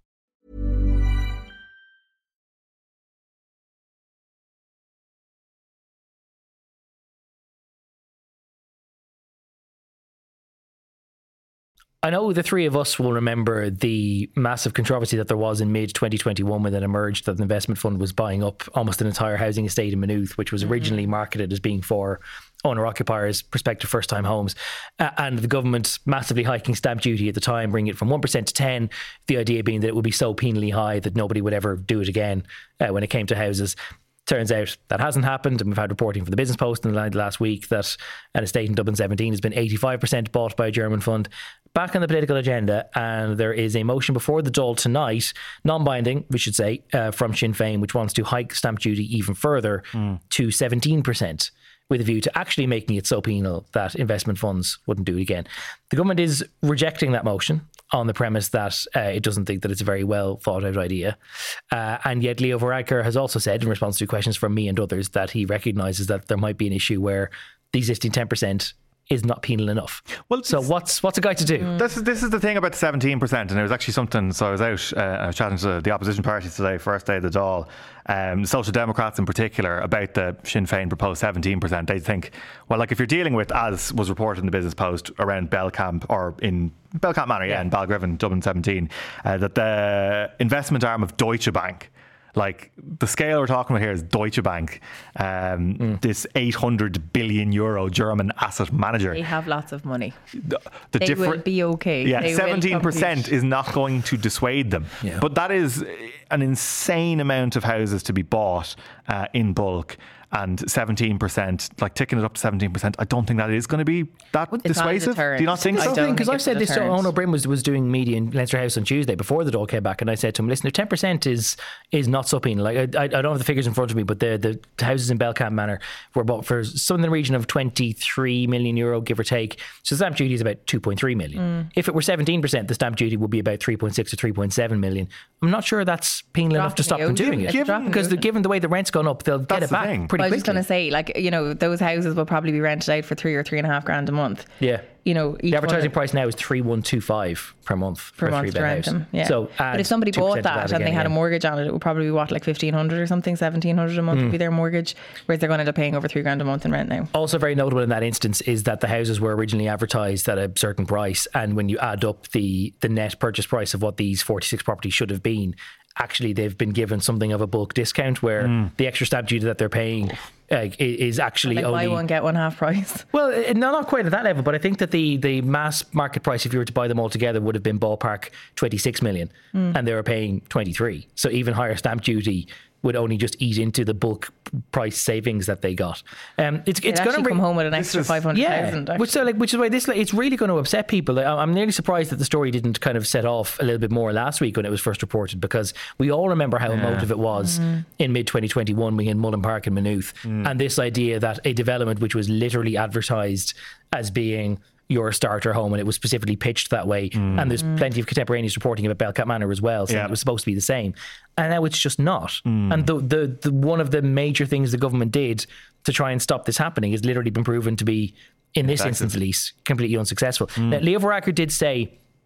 I know the three of us will remember the massive controversy that there was in mid twenty twenty-one when it emerged that the investment fund was buying up almost an entire housing estate in Maynooth, which was originally mm-hmm. marketed as being for owner-occupiers, prospective first-time homes. Uh, and the government massively hiking stamp duty at the time, bringing it from one percent to ten, the idea being that it would be so penally high that nobody would ever do it again uh, when it came to houses. Turns out that hasn't happened, and we've had reporting from the Business Post in the last week that an estate in Dublin seventeen has been eighty-five percent bought by a German fund. Back on the political agenda, and there is a motion before the Dáil tonight, non-binding, we should say, uh, from Sinn Féin, which wants to hike stamp duty even further mm. to seventeen percent, with a view to actually making it so penal that investment funds wouldn't do it again. The government is rejecting that motion on the premise that uh, it doesn't think that it's a very well thought out idea. Uh, and yet Leo Varadkar has also said, in response to questions from me and others, that he recognises that there might be an issue where the existing ten percent is not penal enough. Well, so what's what's a guy to do? This is this is the thing about the seventeen percent, and it was actually something. So I was out, uh, I was chatting to the opposition parties today, first day of the Dáil, um, the Social Democrats in particular, about the Sinn Féin proposed seventeen percent. They think, well, like if you're dealing with, as was reported in the Business Post, around Belcamp or in Belcamp Manor, yeah, yeah in Balgriffin, Dublin seventeen, uh, that the investment arm of Deutsche Bank, like the scale we're talking about here is Deutsche Bank, um, mm. this eight hundred billion euro German asset manager. They have lots of money. The, the they differ- will be okay. Yeah, they seventeen percent is not going to dissuade them. Yeah. But that is an insane amount of houses to be bought uh, in bulk. And seventeen percent, like ticking it up to seventeen percent, I don't think that is going to be that it's dissuasive. Do you not think so? Because I said this to Owen O'Brien was, was doing media in Leinster House on Tuesday before the Dáil came back, and I said to him, listen, if ten percent is is not so penal, like I, I don't have the figures in front of me, but the, the houses in Belcamp Manor were bought for something in the region of twenty-three million euro, give or take. So the stamp duty is about two point three million. Mm. If it were seventeen percent, the stamp duty would be about three point six to three point seven million. I'm not sure that's penal Dropping enough to stop them doing it. Because given the way the rent's gone up, they'll that's get it back the pretty I was quickly. just going to say, like, you know, those houses will probably be rented out for three or three and a half grand a month. Yeah. You know, the advertising price now is three one two five per month per for month to rent them. Yeah. So, but if somebody bought that, that again, and they had yeah. a mortgage on it, it would probably be what, like fifteen hundred or something, seventeen hundred a month mm. would be their mortgage, whereas they're going to end up paying over three grand a month in rent now. Also, very notable in that instance is that the houses were originally advertised at a certain price, and when you add up the the net purchase price of what these forty-six properties should have been, actually they've been given something of a bulk discount where mm. the extra stamp duty that they're paying uh, is actually like only buy one get one half price. Well, no, not quite at that level, but I think that the the mass market price, if you were to buy them all together, would have been ballpark twenty-six million, mm. and they were paying twenty-three. So even higher stamp duty would only just eat into the bulk price savings that they got. Um, it's it's going to re- come home with an extra five hundred thousand. Yeah, which so like which is why this it's really going to upset people. Like, I'm nearly surprised that the story didn't kind of set off a little bit more last week when it was first reported, because we all remember how yeah. emotive it was mm. in mid twenty twenty-one in Mullen Park in Maynooth, mm. and this idea that a development which was literally advertised as being your starter home, and it was specifically pitched that way, mm. and there's mm. plenty of contemporaneous reporting about Belcamp Manor as well, saying yeah. it was supposed to be the same, and now it's just not. Mm. And the, the the one of the major things the government did to try and stop this happening has literally been proven to be, in this instance at least, completely unsuccessful. Mm. Now, Leo Varadkar did say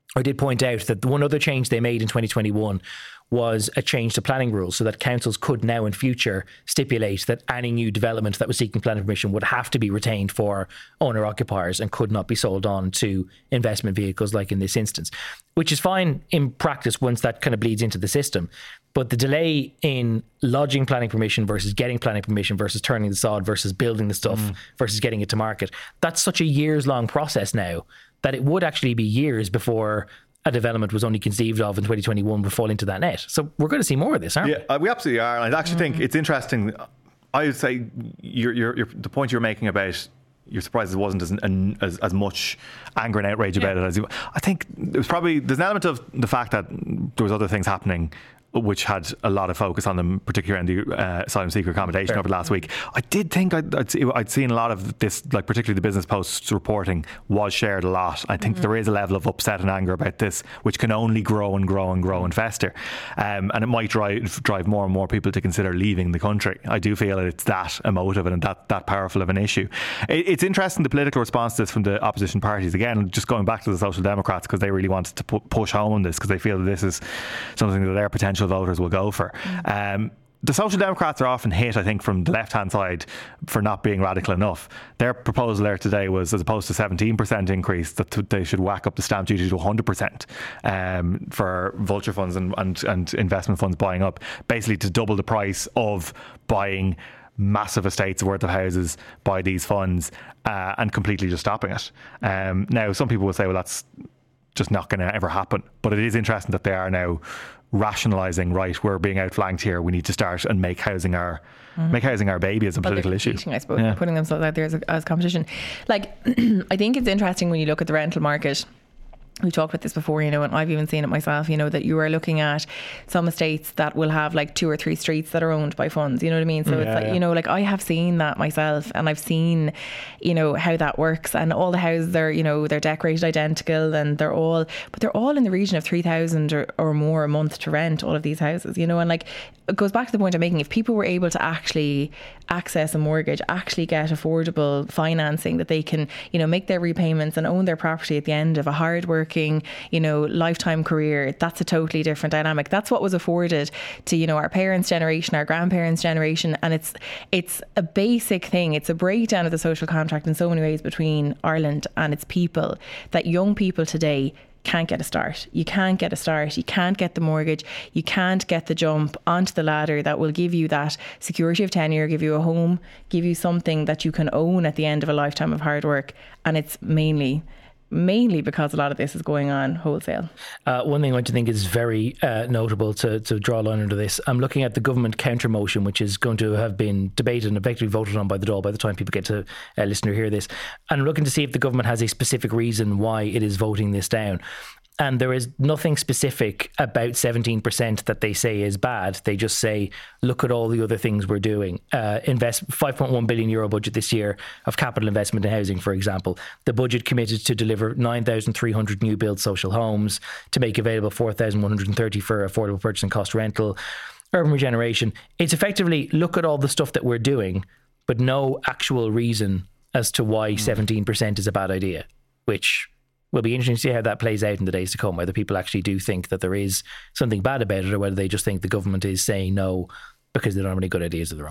I did point out that the one other change they made in twenty twenty-one was a change to planning rules, so that councils could now in future stipulate that any new development that was seeking planning permission would have to be retained for owner occupiers and could not be sold on to investment vehicles like in this instance, which is fine in practice once that kind of bleeds into the system. But the delay in lodging planning permission versus getting planning permission versus turning the sod versus building the stuff mm. versus getting it to market, that's such a years long process now that it would actually be years before a development was only conceived of in twenty twenty-one would fall into that net. So we're going to see more of this, aren't yeah, we? Yeah, we absolutely are. And I actually mm-hmm. think it's interesting. I would say you're, you're, you're, the point you're making about you're surprised there wasn't as, as, as much anger and outrage yeah. about it as you. I think it was probably there's an element of the fact that there was other things happening which had a lot of focus on them, particularly in the uh, asylum seeker accommodation Fair. over the last week. I did think I'd, I'd, see, I'd seen a lot of this, like particularly the Business Post's reporting was shared a lot. I think mm-hmm. there is a level of upset and anger about this, which can only grow and grow and grow and fester. Um, and it might drive drive more and more people to consider leaving the country. I do feel that it's that emotive and that, that powerful of an issue. It, it's interesting, the political response to this from the opposition parties. Again, just going back to the Social Democrats, because they really wanted to pu- push home on this, because they feel that this is something that their potential voters will go for. Mm. Um, the Social Democrats are often hit, I think, from the left-hand side for not being radical enough. Their proposal there today was, as opposed to seventeen percent increase, that they should whack up the stamp duty to one hundred percent um, for vulture funds and, and, and investment funds buying up, basically to double the price of buying massive estates worth of houses by these funds uh, and completely just stopping it. Um, now, some people will say, well, that's just not going to ever happen. But it is interesting that they are now rationalising, right, we're being outflanked here, we need to start and make housing our mm-hmm. make housing our baby as a well, political issue. I suppose, yeah. putting themselves out there as, a, as competition. Like, I think it's interesting when you look at the rental market. We talked about this before, you know, and I've even seen it myself, you know, that you are looking at some estates that will have like two or three streets that are owned by funds, you know what I mean? So yeah, it's like, yeah. you know, like I have seen that myself, and I've seen, you know, how that works, and all the houses are, you know, they're decorated identical, and they're all, but they're all in the region of three thousand or, or more a month to rent all of these houses, you know, and like it goes back to the point I'm making. If people were able to actually access a mortgage, actually get affordable financing that they can, you know, make their repayments and own their property at the end of a hard working, you know, lifetime career, that's a totally different dynamic. That's what was afforded to, you know, our parents' generation, our grandparents' generation, and it's it's a basic thing. It's a breakdown of the social contract in so many ways between Ireland and its people, that young people today can't get a start. You can't get a start. You can't get the mortgage. You can't get the jump onto the ladder that will give you that security of tenure, give you a home, give you something that you can own at the end of a lifetime of hard work. And it's mainly mainly because a lot of this is going on wholesale. Uh, one thing I think is very uh, notable to, to draw a line under this, I'm looking at the government counter motion, which is going to have been debated and effectively voted on by the Dáil by the time people get to uh, listen or hear this. And I'm looking to see if the government has a specific reason why it is voting this down. And there is nothing specific about seventeen percent that they say is bad. They just say, look at all the other things we're doing. Uh, invest five point one billion euro budget this year of capital investment in housing, for example. The budget committed to deliver nine thousand three hundred new build social homes, to make available four thousand one hundred thirty for affordable purchase and cost rental, urban regeneration. It's effectively, look at all the stuff that we're doing, but no actual reason as to why mm. seventeen percent is a bad idea, which will be interesting to see how that plays out in the days to come, whether people actually do think that there is something bad about it, or whether they just think the government is saying no because they don't have any good ideas of their own.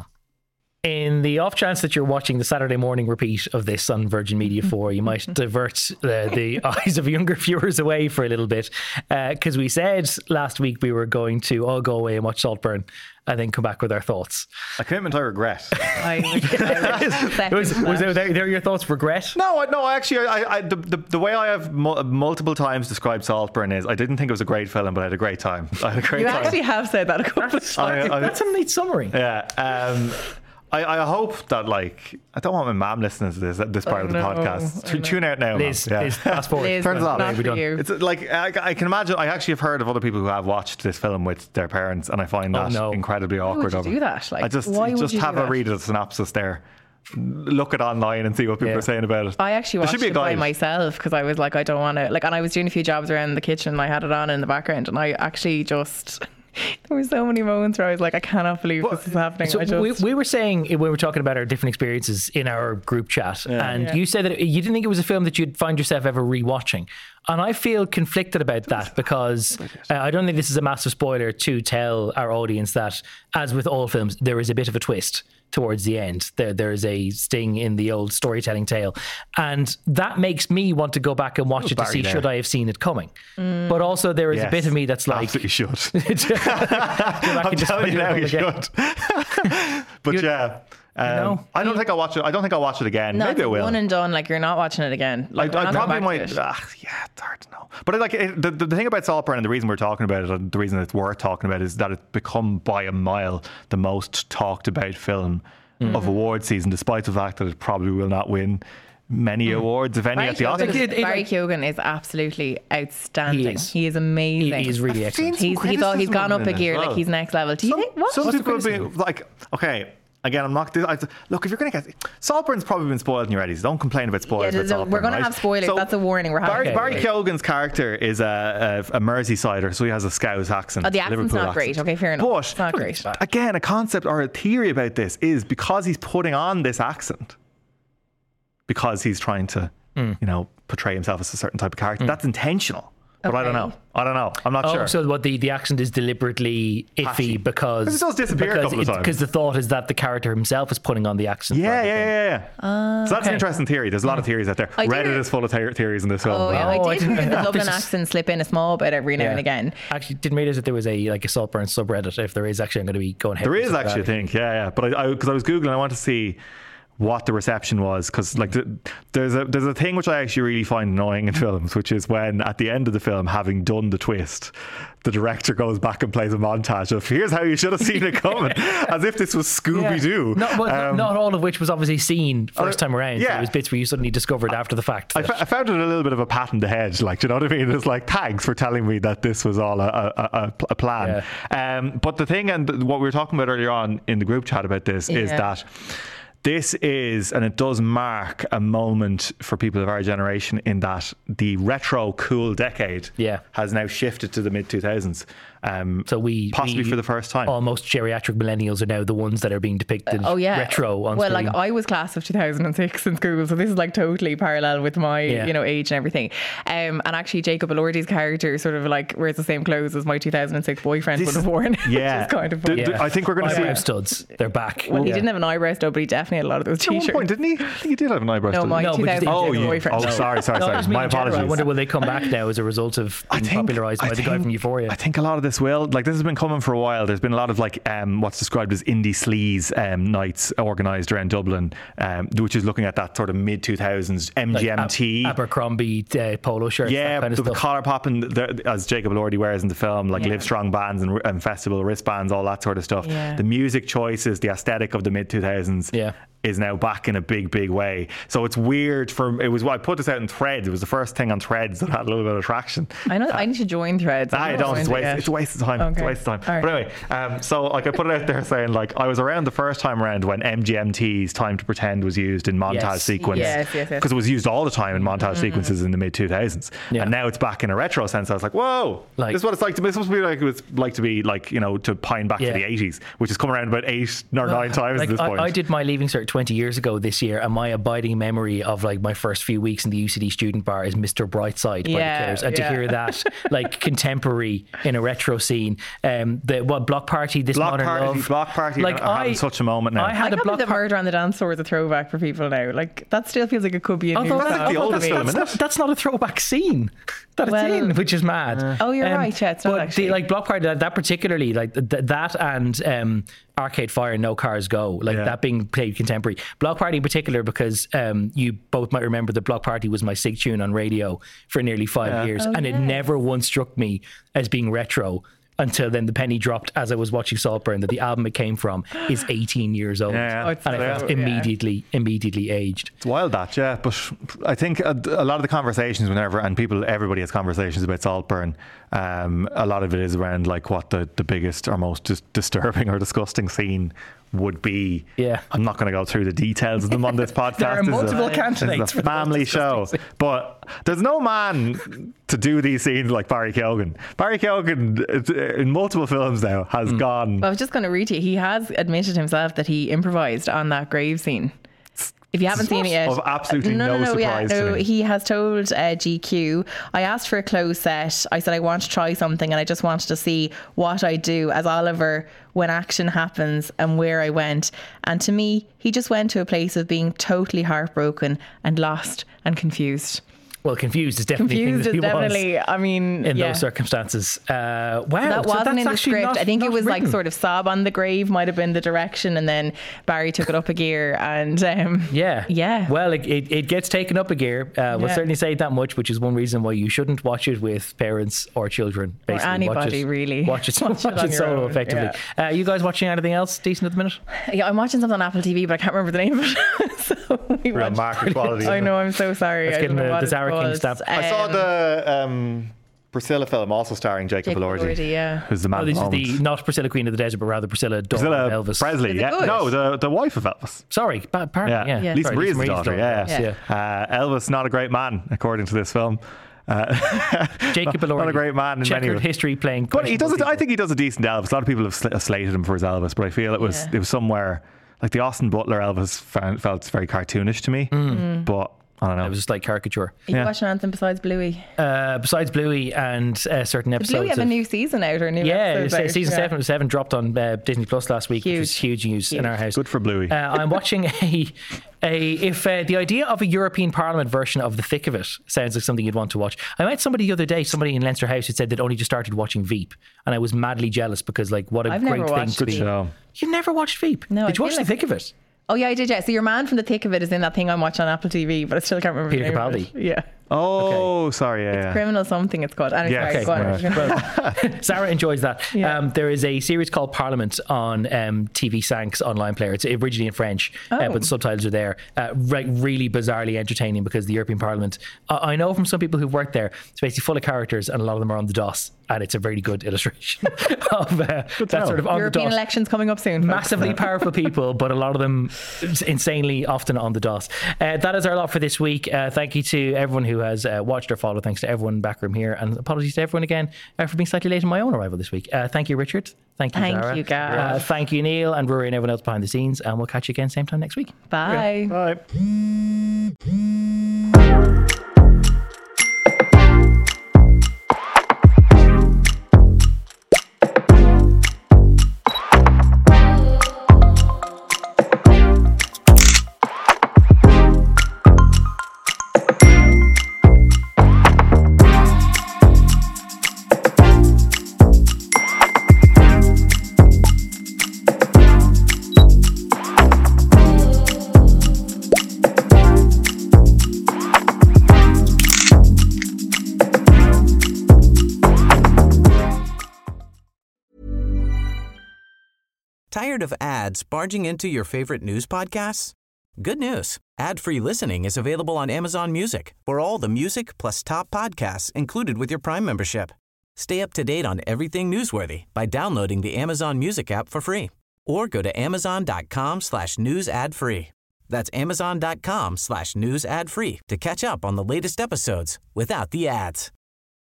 In the off chance that you're watching the Saturday morning repeat of this on Virgin Media four, you might divert uh, the eyes of younger viewers away for a little bit, because uh, we said last week we were going to all go away and watch Saltburn and then come back with our thoughts. A commitment I regret. I would, I would was was there, there your thoughts? Regret? No, no. Actually, I, I, the, the the way I have mu- multiple times described Saltburn is, I didn't think it was a great film, but I had a great time. I had a great you time. You actually have said that a couple of times. I, I, That's a neat summary. Yeah. Um, I, I hope that, like, I don't want my mum listening to this this part oh, of the no, podcast. Tune out now, Liz, yeah. Liz, fast forward. Liz, Turns on. Not for you. It's like, I, I can imagine, I actually have heard of other people who have watched this film with their parents, and I find that oh, no. incredibly why awkward. Why would you do that? Like, I just, why just would you have do a that? read of the synopsis there. Look it online and see what people yeah. are saying about it. I actually watched it by myself because I was like, I don't want to, like, and I was doing a few jobs around the kitchen and I had it on in the background, and I actually just... There were so many moments where I was like, I cannot believe well, this is happening. So I just... we, we were saying, when we were talking about our different experiences in our group chat, yeah. and yeah. you said that you didn't think it was a film that you'd find yourself ever rewatching. And I feel conflicted about that because uh, I don't think this is a massive spoiler to tell our audience that, as with all films, there is a bit of a twist towards the end. There, there is a sting in the old storytelling tale. And that makes me want to go back and watch it to see there. should I have seen it coming. Mm. But also there is Yes, a bit of me that's like... absolutely should. I'm telling you now, you should. But You'd, yeah... Um, you know, I don't think I'll watch it. I don't think I'll watch it again. No, Maybe I it's will. one and done. Like, you're not watching it again. Like, I, we're I not going probably back to might. it. Uh, yeah, it's hard to know. But it, like it, the, the thing about Saltburn and the reason we're talking about it, and the reason it's worth talking about, is that it's become by a mile the most talked about film mm. of award season, despite the fact that it probably will not win many mm. awards, if any, Barry at the Keoghan Oscars. is- It- it- Barry Keoghan is absolutely outstanding. He He is. is, amazing. He, he's really excellent. Some He's he's, all, he's criticism gone of up him a as gear. well. Like, he's next level. Do you Some, think? What? some What's the people would be criticism? like, okay. Again, I'm not. I, look, if you're going to get Saltburn's probably been spoiled in your Eddies. Don't complain about spoilers. Yeah, about there's a- we're Saltburn, gonna right? have spoilers. That's a warning we're having. Barry, Okay, Barry okay. Keoghan's character is a, a, a Merseysider, so he has a Scouse accent. Oh, the accent's Liverpool not great. accent. Okay, fair enough. But It's not great. again, a concept or a theory about this is because he's putting on this accent, because he's trying to, Mm. you know, portray himself as a certain type of character. That's intentional. But I don't Okay. know. I don't know. I'm not Oh, sure. so what the, the accent is deliberately iffy Patchy. because It does disappear a because couple of it's- times. Because the thought is that the character himself is putting on the accent. Yeah, rather yeah, than- yeah, yeah. so that's an okay. interesting theory. There's a lot of theories out there. I did Reddit hear- is full of the- theories in this film. Oh, yeah, Oh, I I did didn't- hear the Dublin this is- accent slip in a small bit every now Yeah. and again. Actually, didn't realize that there was a like a Saltburn subreddit. If there is, actually, I'm going to be going. There is actually, I think, yeah, yeah. But I, because I, I was googling, I want to see what the reception was, because like the, there's a there's a thing which I actually really find annoying in films, which is when at the end of the film, having done the twist, the director goes back and plays a montage of here's how you should have seen it coming, as if this was Scooby Doo. Not, well, Um, not all of which was obviously seen first time around. yeah. So it was bits where you suddenly discovered after the fact. I, that- f- I found it a little bit of a pat in the head, like, do you know what I mean? It's like, thanks for telling me that this was all a, a, a, a plan. Um, but the thing, and th- what we were talking about earlier on in the group chat about this, is Yeah. that this is, and it does mark a moment for people of our generation, in that the retro cool decade Yeah. has now shifted to the mid two thousands. Um, So we possibly we for the first time. almost geriatric millennials are now the ones that are being depicted Oh yeah, retro on well, screen. like I was class of two thousand six in school, so this is like totally parallel with my Yeah. you know age and everything. Um, and actually, Jacob Elordi's character sort of like wears the same clothes as my two thousand six boyfriend This would have is- worn. yeah. which is kind of The- funny. the- I think we're going to Eyebrow see. studs. They're back. Well, he Yeah. didn't have an eyebrow stub, but he definitely had a lot of those At one t-shirts. point, didn't he? I think he did have an eyebrow. No, still. my No, but two thousand Oh, six you, boyfriend. oh, sorry, sorry, No, sorry. just me My in general. apologies. I wonder will they come back now as a result of being popularised by I the guy think- from Euphoria? I think a lot of this will. Like, this has been coming for a while. There's been a lot of like um, what's described as indie sleaze um, nights organised around Dublin, um, which is looking at that sort of mid two thousands M G M T. Ab- Abercrombie uh, polo shirts. yeah, that kind of the stuff. collar popping, the, as Jacob Elordi wears in the film, like Yeah. Live Strong bands and, and festival wristbands, all that sort of stuff. Yeah. The music choices, the aesthetic of the mid two thousands. Yeah. Is now back in a big, big way. So it's weird for it was. I put this out in Threads. It was the first thing on Threads that had a little bit of traction. I know. I need to join Threads. I I'm don't. not It's a, joined waste, it yet. it's a waste of time. It's a Okay. waste of time. All But right. anyway, um, so like I put it out there saying like I was around the first time around when M G M T's Time to Pretend was used in montage Yes. sequence. Yes, yes, yes. Because it was used all the time in montage sequences in the mid two thousands, Yeah. and now it's back in a retro sense. I was like, whoa, Like- this is what it's like to. This must be like it was like to be like you know to pine back Yeah. to the eighties, which has come around about eight or nine times Like, at this I, point. I did my leaving cert twenty years ago this year, and my abiding memory of like my first few weeks in the U C D student bar is Mister Brightside by Yeah, the Killers, and yeah. to hear that like contemporary in a retro scene, um, the what Block Party, This Block Modern Party, Love, Block Party, like are having I, such a moment now. I I had a can't Block believe that Party. Murder on the Dance Floor is a throwback for people now. Like that still feels like it could be a new Although That's style like the for oldest me. film, that's, isn't not, it? that's not a throwback scene that Well- it's in, which is mad. Oh, you're right, yeah, it's not but actually. The, like Block Party, that, that particularly, like th- that and um, Arcade Fire, No Cars Go, like Yeah. that being played contemporary. Block Party in particular, because um, you both might remember that Block Party was my sig tune on radio for nearly five Yeah. years, Oh, and it yes. never once struck me as being retro. Until then, the penny dropped as I was watching Saltburn that the album it came from is eighteen years old, Yeah, yeah. Oh, it's and I so- felt yeah. immediately, immediately aged. It's wild that, yeah. But I think a, a lot of the conversations, whenever and people, everybody has conversations about Saltburn. Um, a lot of it is around like what the, the biggest or most dis- disturbing or disgusting scene would be. Yeah. I'm not going to go through the details of them on this podcast. There are This is a- multiple this is candidates a for the most family show, disgusting but there's no man to do these scenes like Barry Keoghan. Barry Keoghan uh, in multiple films now has Mm. gone. I was just going to read to you. He has admitted himself that he improvised on that grave scene. If you haven't seen it yet, of absolutely no, no, no, no, yeah, surprise no. to me. He has told uh, G Q, I asked for a closed set. I said I want to try something, and I just wanted to see what I do as Oliver when action happens and where I went. And to me, he just went to a place of being totally heartbroken and lost and confused. Well, confused is definitely Confused that is he definitely. was I mean, in yeah. those circumstances. Uh, wow, That so wasn't that's in the actually script. not- I think it not was written. like sort of sob on the grave might have been the direction, and then Barry took it up a gear, and um, Yeah. yeah. Well, it, it, it gets taken up a gear. Uh, we'll Yeah. certainly say that much, which is one reason why you shouldn't watch it with parents or children. Or Basically. anybody, watch it, really. Watch it, Watch watch it on it your solo own, effectively. Uh, you guys watching anything else decent at the minute? Yeah, I'm watching something on Apple T V, but I can't remember the name of it. so we Real watched. market quality. I know. I'm so sorry. Let's I get don't know the- what the it's Zara King called. stamp. I saw Um, the um, Priscilla film also starring Jacob Jacob Elordi, Elordi, yeah. who's the man Oh, of this the is the moment. not Priscilla Queen of the Desert, but rather Priscilla daughter Priscilla of Elvis. Presley, Is it yeah. good? No, the the wife of Elvis. Sorry, bad pardon. Yeah, Yeah, Yeah. Lisa Sorry, Marie's Marie's daughter. Yeah, yes, Yeah. Uh, Elvis, not a great man, according to this film. Uh, Jacob not, Elordi, not a great man in many checkered ways. history playing. But he does. A, questionable I think he does a decent Elvis. A lot of people have sl- slated him for his Elvis, but I feel it was Yeah. it was somewhere like the Austin Butler Elvis found, felt very cartoonish to me. Mm. But I don't know. It was just like caricature. Are you Yeah. watching anything besides Bluey? Uh, besides Bluey and uh, certain Did episodes Bluey have a of- new season out or new Yeah, episodes se- out? season Yeah. seven seven dropped on uh, Disney Plus last week, which was huge news in Huge. our house. Good for Bluey. Uh, I'm watching a a if uh, the idea of a European Parliament version of The Thick of It sounds like something you'd want to watch. I met somebody the other day, somebody in Leinster House, who said they'd only just started watching Veep, and I was madly jealous because like what a I've great never thing watched to Good be. show. You've never watched Veep? No, Did you I watch feel The like- Thick of It? Oh yeah, I did. Yeah. So your man from the thick of it is in that thing I'm watching on Apple T V, but I still can't remember Peter the name of Capaldi. it. Yeah. Oh, sorry. Yeah, yeah. Criminal something it's called. Anyway, Yeah, sorry, okay, go on. right. Sarah enjoys that. Yeah. Um, there is a series called Parliament on um, T V Sank's online player. It's originally in French, uh, Oh. but the subtitles are there. Uh, re- really bizarrely entertaining because the European Parliament, uh, I know from some people who've worked there, it's basically full of characters and a lot of them are on the DOS. And it's a very good illustration of uh, that know. sort of on European the DOS. elections coming up soon. folks. Massively powerful people, but a lot of them insanely often on the DOS. Uh, that is our lot for this week. Uh, thank you to everyone who has uh, watched or followed. Thanks to everyone in the back room here. And apologies to everyone again uh, for being slightly late in my own arrival this week. Uh, thank you, Richard. Thank you, Thank Zara. you, Gav. Uh, thank you, Neil and Rory and everyone else behind the scenes. And we'll catch you again same time next week. Bye. Bye. Tired of ads barging into your favorite news podcasts? Good news. Ad-free listening is available on Amazon Music for all the music plus top podcasts included with your Prime membership. Stay up to date on everything newsworthy by downloading the Amazon Music app for free or go to amazon.com slash news ad free. That's amazon.com slash news ad free to catch up on the latest episodes without the ads.